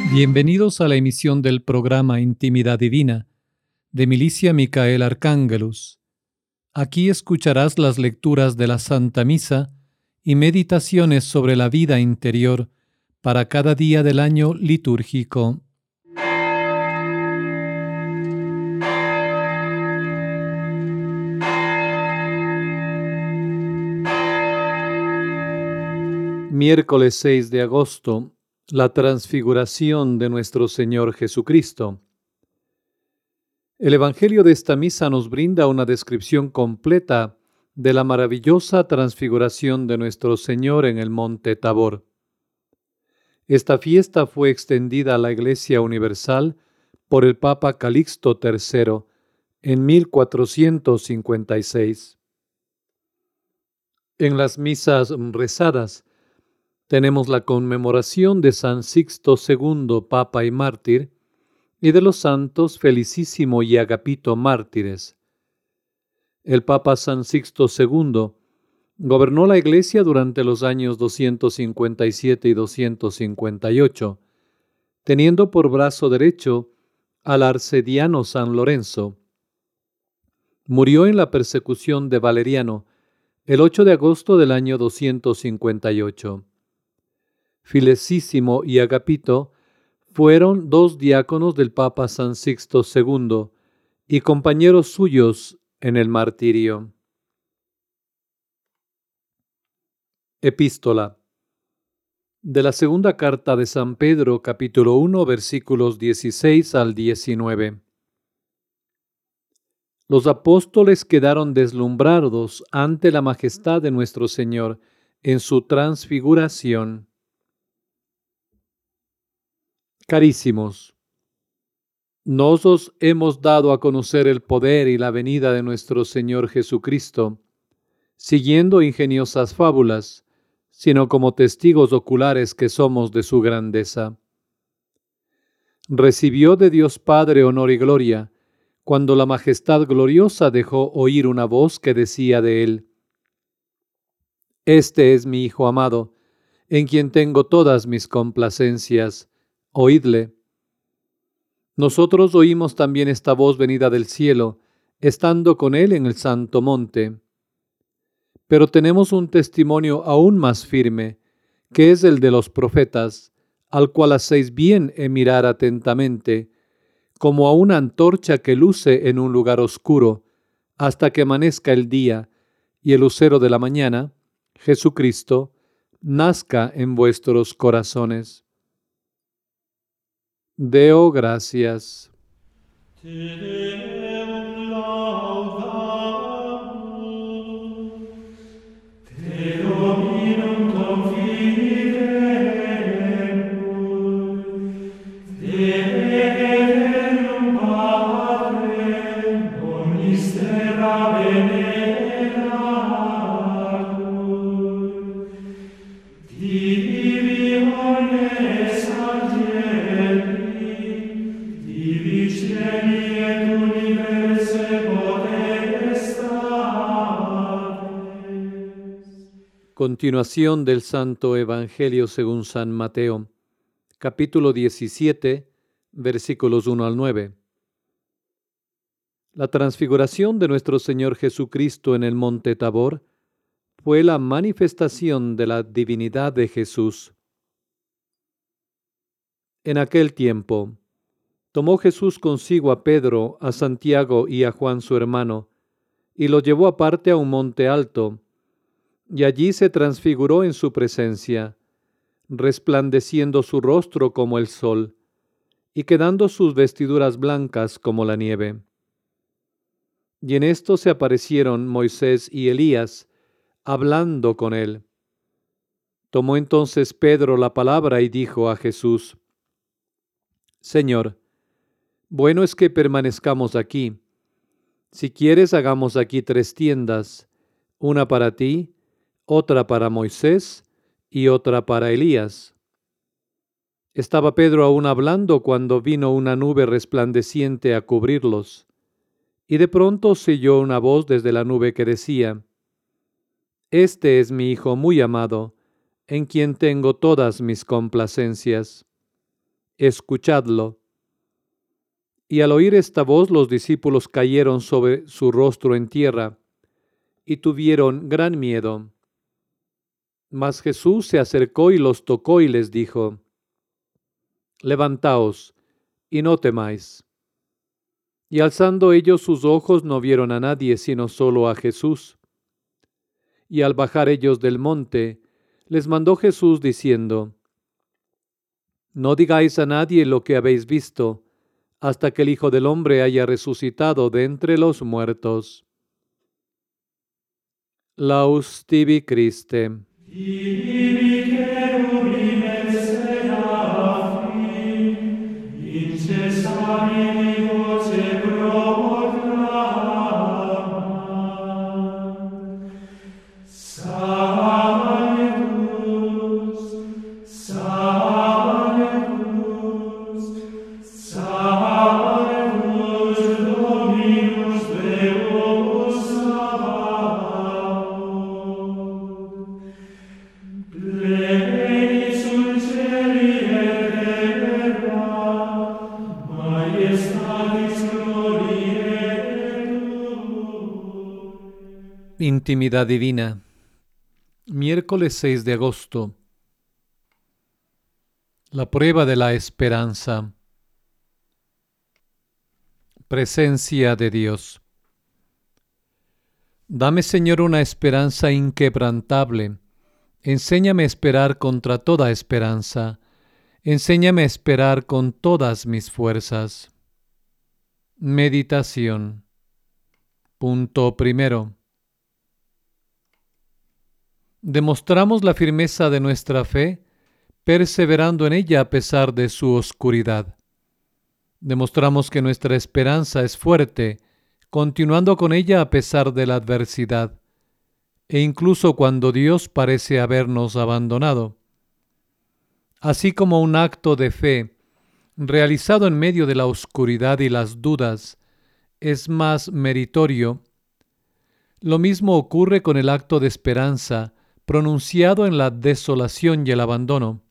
Bienvenidos a la emisión del programa Intimidad Divina de Milicia Micael Arcángelus. Aquí escucharás las lecturas de la Santa Misa y meditaciones sobre la vida interior para cada día del año litúrgico. Miércoles 6 de agosto, la transfiguración de nuestro Señor Jesucristo. El Evangelio de esta misa nos brinda una descripción completa de la maravillosa transfiguración de nuestro Señor en el Monte Tabor. Esta fiesta fue extendida a la Iglesia Universal por el Papa Calixto III en 1456. En las misas rezadas tenemos la conmemoración de San Sixto II, Papa y mártir, y de los santos Felicísimo y Agapito, mártires. El Papa San Sixto II gobernó la Iglesia durante los años 257 y 258, teniendo por brazo derecho al arcediano San Lorenzo. Murió en la persecución de Valeriano el 8 de agosto del año 258. Felicísimo y Agapito fueron dos diáconos del Papa San Sixto II y compañeros suyos en el martirio. Epístola de la segunda carta de San Pedro, capítulo 1, versículos 16 al 19. Los apóstoles quedaron deslumbrados ante la majestad de nuestro Señor en su transfiguración. Carísimos, nos os hemos dado a conocer el poder y la venida de nuestro Señor Jesucristo, siguiendo ingeniosas fábulas, sino como testigos oculares que somos de su grandeza. Recibió de Dios Padre honor y gloria, cuando la majestad gloriosa dejó oír una voz que decía de él: Este es mi Hijo amado, en quien tengo todas mis complacencias. Oídle. Nosotros oímos también esta voz venida del cielo, estando con él en el santo monte. Pero tenemos un testimonio aún más firme, que es el de los profetas, al cual hacéis bien en mirar atentamente, como a una antorcha que luce en un lugar oscuro, hasta que amanezca el día, y el lucero de la mañana, Jesucristo, nazca en vuestros corazones. Deo gracias. Te Deum laudamus, te Dominum confidemus, te Deum Patrem omnis terra veneratur, Divi omnes angeli, Divi cieli et universe potestas. Continuación del Santo Evangelio según San Mateo, capítulo 17, versículos 1 al 9. La transfiguración de nuestro Señor Jesucristo en el Monte Tabor fue la manifestación de la divinidad de Jesús. En aquel tiempo, tomó Jesús consigo a Pedro, a Santiago y a Juan su hermano, y los llevó aparte a un monte alto, y allí se transfiguró en su presencia, resplandeciendo su rostro como el sol, y quedando sus vestiduras blancas como la nieve. Y en esto se aparecieron Moisés y Elías, hablando con él. Tomó entonces Pedro la palabra y dijo a Jesús: Señor, bueno es que permanezcamos aquí. Si quieres, hagamos aquí 3 tiendas, una para ti, otra para Moisés y otra para Elías. Estaba Pedro aún hablando cuando vino una nube resplandeciente a cubrirlos, y de pronto se oyó una voz desde la nube que decía: Este es mi Hijo muy amado, en quien tengo todas mis complacencias. escuchadlo. Y al oír esta voz, los discípulos cayeron sobre su rostro en tierra y tuvieron gran miedo. Mas Jesús se acercó y los tocó y les dijo: Levantaos y no temáis. Y alzando ellos sus ojos no vieron a nadie sino solo a Jesús. Y al bajar ellos del monte, les mandó Jesús diciendo: No digáis a nadie lo que habéis visto, hasta que el Hijo del Hombre haya resucitado de entre los muertos. Laus tibi Christe. Ibi cherubim et seraphim, incessabili voce proclamat. Sanctus, Sanctus, Sanctus Dominus Deus Sabaoth. Pleni sul cieli et terra, maiestatis gloriae Tui. Intimidad divina. Miércoles 6 de agosto. La prueba de la esperanza. Presencia de Dios. Dame, Señor, una esperanza inquebrantable. Enséñame a esperar contra toda esperanza. Enséñame a esperar con todas mis fuerzas. Meditación. Punto primero. Demostramos la firmeza de nuestra fe, perseverando en ella a pesar de su oscuridad. Demostramos que nuestra esperanza es fuerte, continuando con ella a pesar de la adversidad, e incluso cuando Dios parece habernos abandonado. Así como un acto de fe, realizado en medio de la oscuridad y las dudas, es más meritorio, lo mismo ocurre con el acto de esperanza, pronunciado en la desolación y el abandono.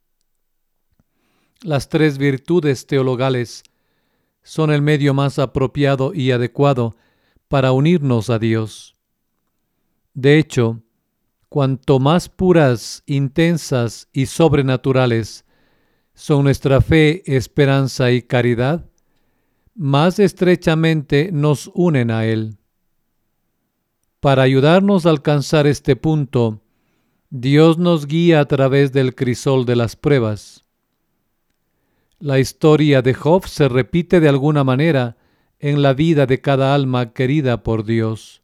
Las tres virtudes teologales son el medio más apropiado y adecuado para unirnos a Dios. De hecho, cuanto más puras, intensas y sobrenaturales son nuestra fe, esperanza y caridad, más estrechamente nos unen a Él. Para ayudarnos a alcanzar este punto, Dios nos guía a través del crisol de las pruebas. La historia de Job se repite de alguna manera en la vida de cada alma querida por Dios.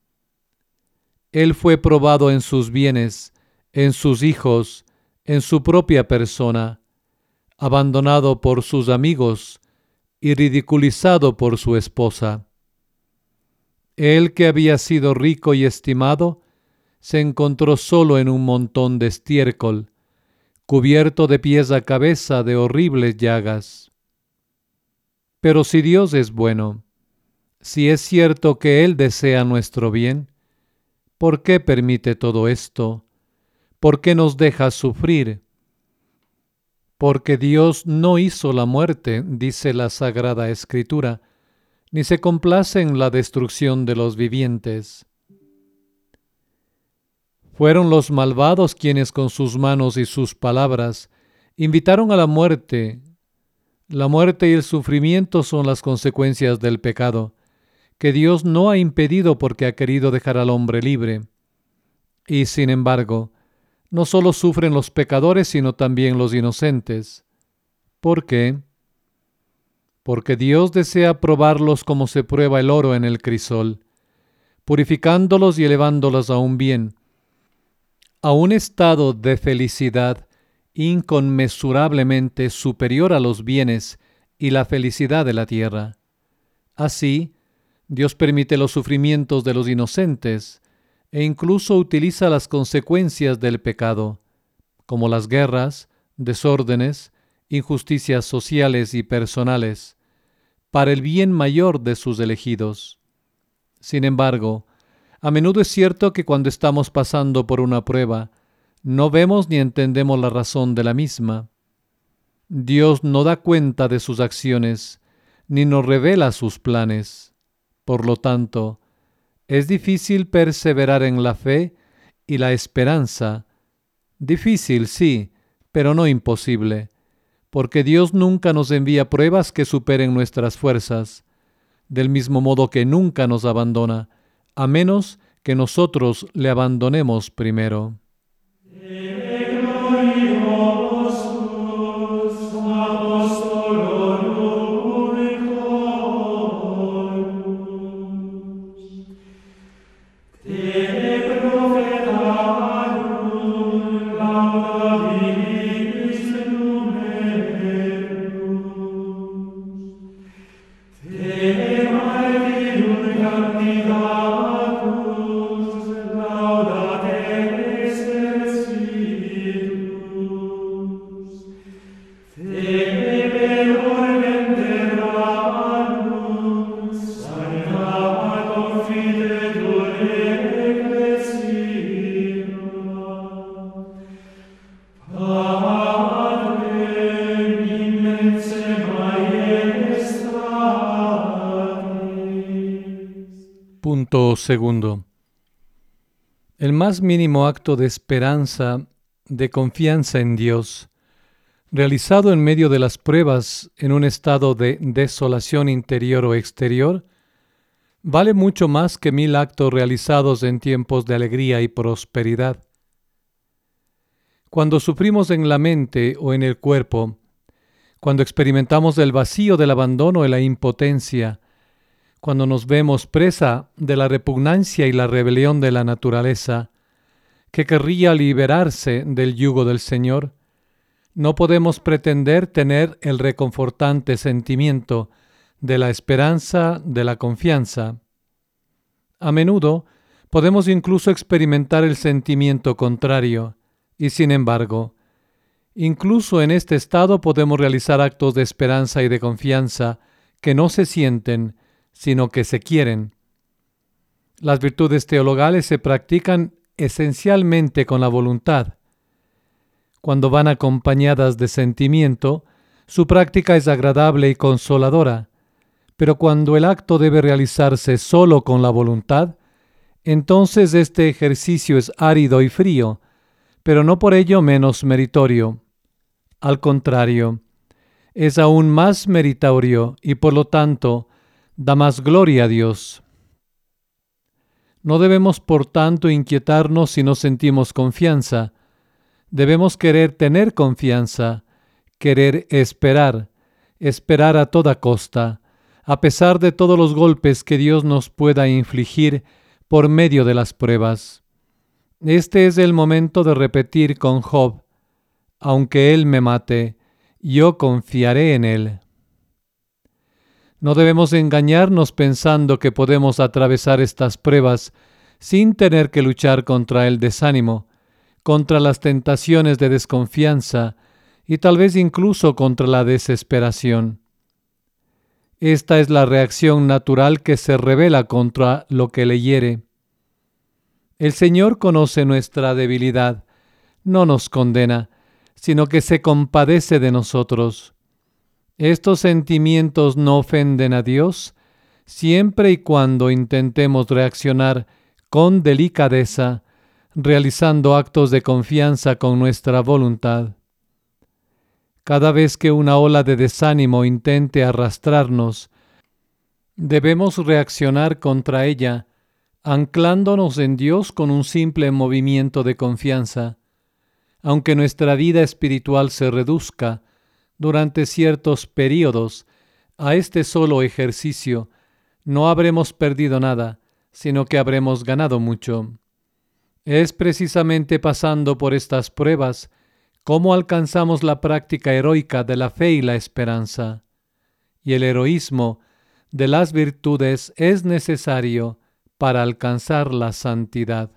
Él fue probado en sus bienes, en sus hijos, en su propia persona, abandonado por sus amigos y ridiculizado por su esposa. Él, que había sido rico y estimado, se encontró solo en un montón de estiércol, cubierto de pies a cabeza de horribles llagas. Pero si Dios es bueno, si es cierto que Él desea nuestro bien, ¿por qué permite todo esto? ¿Por qué nos deja sufrir? Porque Dios no hizo la muerte, dice la Sagrada Escritura, ni se complace en la destrucción de los vivientes. Fueron los malvados quienes con sus manos y sus palabras invitaron a la muerte. La muerte y el sufrimiento son las consecuencias del pecado, que Dios no ha impedido porque ha querido dejar al hombre libre. Y sin embargo, no solo sufren los pecadores, sino también los inocentes. ¿Por qué? Porque Dios desea probarlos como se prueba el oro en el crisol, purificándolos y elevándolos a un bien, a un estado de felicidad inconmensurablemente superior a los bienes y la felicidad de la tierra. Así, Dios permite los sufrimientos de los inocentes e incluso utiliza las consecuencias del pecado, como las guerras, desórdenes, injusticias sociales y personales, para el bien mayor de sus elegidos. Sin embargo, a menudo es cierto que cuando estamos pasando por una prueba, no vemos ni entendemos la razón de la misma. Dios no da cuenta de sus acciones, ni nos revela sus planes. Por lo tanto, es difícil perseverar en la fe y la esperanza. Difícil, sí, pero no imposible, porque Dios nunca nos envía pruebas que superen nuestras fuerzas, del mismo modo que nunca nos abandona, a menos que nosotros le abandonemos primero. Punto segundo. El más mínimo acto de esperanza, de confianza en Dios, realizado en medio de las pruebas en un estado de desolación interior o exterior, vale mucho más que 1000 actos realizados en tiempos de alegría y prosperidad. Cuando sufrimos en la mente o en el cuerpo, cuando experimentamos el vacío del abandono y la impotencia, cuando nos vemos presa de la repugnancia y la rebelión de la naturaleza, que querría liberarse del yugo del Señor, no podemos pretender tener el reconfortante sentimiento de la esperanza, de la confianza. A menudo podemos incluso experimentar el sentimiento contrario, y sin embargo, incluso en este estado podemos realizar actos de esperanza y de confianza que no se sienten, sino que se quieren. Las virtudes teologales se practican esencialmente con la voluntad. Cuando van acompañadas de sentimiento, su práctica es agradable y consoladora, pero cuando el acto debe realizarse solo con la voluntad, entonces este ejercicio es árido y frío, pero no por ello menos meritorio. Al contrario, es aún más meritorio y por lo tanto da más gloria a Dios. No debemos, por tanto, inquietarnos si no sentimos confianza. Debemos querer tener confianza, querer esperar a toda costa, a pesar de todos los golpes que Dios nos pueda infligir por medio de las pruebas. Este es el momento de repetir con Job: aunque Él me mate, yo confiaré en Él. No debemos engañarnos pensando que podemos atravesar estas pruebas sin tener que luchar contra el desánimo, contra las tentaciones de desconfianza y tal vez incluso contra la desesperación. Esta es la reacción natural que se revela contra lo que le hiere. El Señor conoce nuestra debilidad, no nos condena, sino que se compadece de nosotros. Estos sentimientos no ofenden a Dios siempre y cuando intentemos reaccionar con delicadeza, realizando actos de confianza con nuestra voluntad. Cada vez que una ola de desánimo intente arrastrarnos, debemos reaccionar contra ella, anclándonos en Dios con un simple movimiento de confianza. Aunque nuestra vida espiritual se reduzca durante ciertos períodos a este solo ejercicio, no habremos perdido nada, sino que habremos ganado mucho. Es precisamente pasando por estas pruebas cómo alcanzamos la práctica heroica de la fe y la esperanza. Y el heroísmo de las virtudes es necesario para alcanzar la santidad.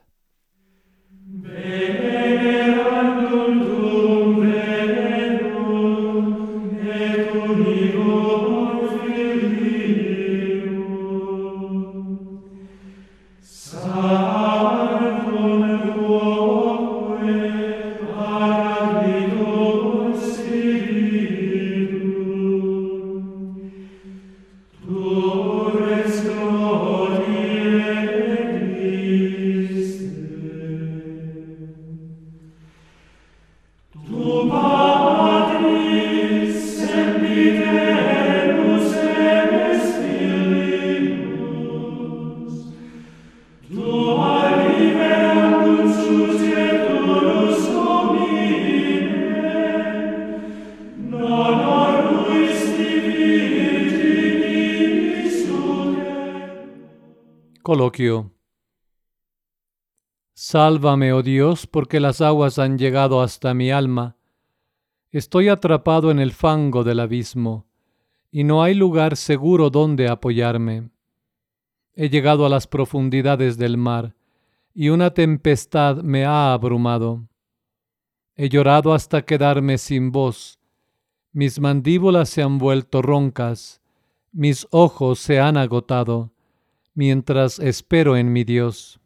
Coloquio. Sálvame, oh Dios, porque las aguas han llegado hasta mi alma. Estoy atrapado en el fango del abismo, y no hay lugar seguro donde apoyarme. He llegado a las profundidades del mar, y una tempestad me ha abrumado. He llorado hasta quedarme sin voz. Mis mandíbulas se han vuelto roncas, mis ojos se han agotado, mientras espero en mi Dios.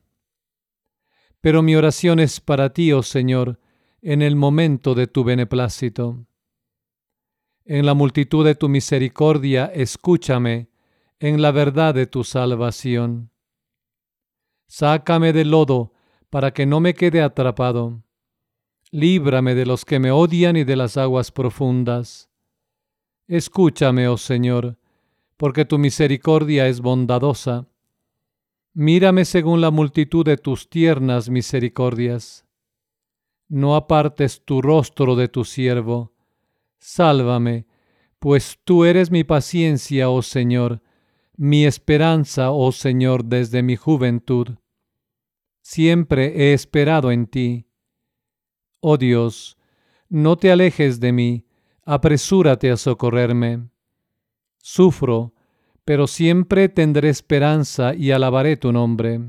Pero mi oración es para ti, oh Señor, en el momento de tu beneplácito. En la multitud de tu misericordia, escúchame, en la verdad de tu salvación. Sácame del lodo, para que no me quede atrapado. Líbrame de los que me odian y de las aguas profundas. Escúchame, oh Señor, porque tu misericordia es bondadosa. Mírame según la multitud de tus tiernas misericordias. No apartes tu rostro de tu siervo. Sálvame, pues tú eres mi paciencia, oh Señor, mi esperanza, oh Señor, desde mi juventud. Siempre he esperado en ti. Oh Dios, no te alejes de mí, apresúrate a socorrerme. Sufro, pero siempre tendré esperanza y alabaré tu nombre.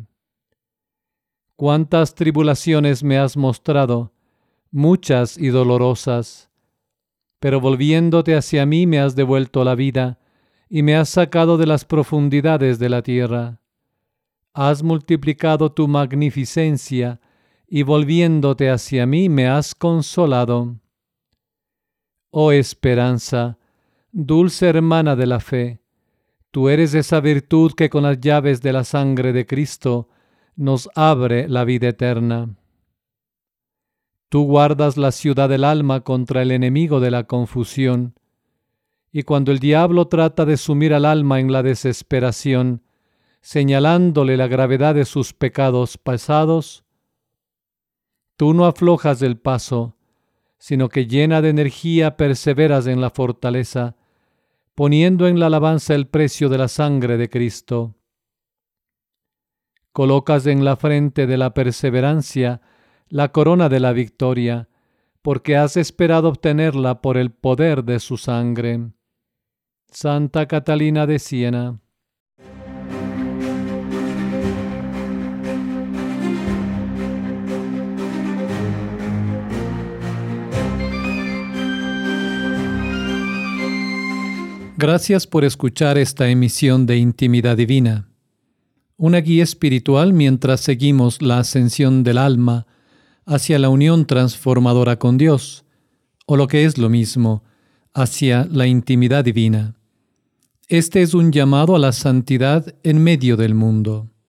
Cuántas tribulaciones me has mostrado, muchas y dolorosas, pero volviéndote hacia mí me has devuelto la vida y me has sacado de las profundidades de la tierra. Has multiplicado tu magnificencia y volviéndote hacia mí me has consolado. Oh esperanza, dulce hermana de la fe, tú eres esa virtud que con las llaves de la sangre de Cristo nos abre la vida eterna. Tú guardas la ciudad del alma contra el enemigo de la confusión, y cuando el diablo trata de sumir al alma en la desesperación, señalándole la gravedad de sus pecados pasados, tú no aflojas el paso, sino que llena de energía perseveras en la fortaleza, poniendo en la alabanza el precio de la sangre de Cristo. Colocas en la frente de la perseverancia la corona de la victoria, porque has esperado obtenerla por el poder de su sangre. Santa Catalina de Siena. Gracias por escuchar esta emisión de Intimidad Divina, una guía espiritual mientras seguimos la ascensión del alma hacia la unión transformadora con Dios, o lo que es lo mismo, hacia la intimidad divina. Este es un llamado a la santidad en medio del mundo.